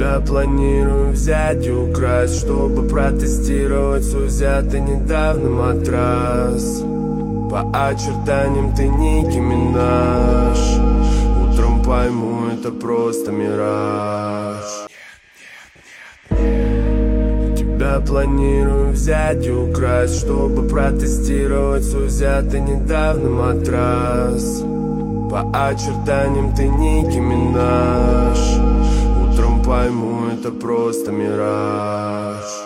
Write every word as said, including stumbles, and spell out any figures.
Тебя планирую взять и украсть, чтобы протестировать свой взятый недавно матрас. По очертаниям ты Ники Минаж. Утром пойму, это просто мираж. Тебя планирую взять и украсть, чтобы протестировать свой взятый недавно матрас. По очертаниям ты Ники Минаж. Утром пойму, это просто мираж.